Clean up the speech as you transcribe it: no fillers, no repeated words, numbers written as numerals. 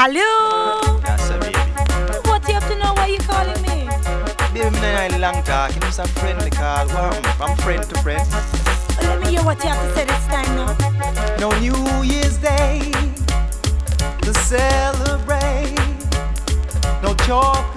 call you. Yes, sir, baby. What you have to know why you calling me? Baby, me not in long talk. You know, it's a friendly call. Well, from friend to friend. Well, let me hear what you have to say this time now. No New Year's Day to celebrate. No chocolate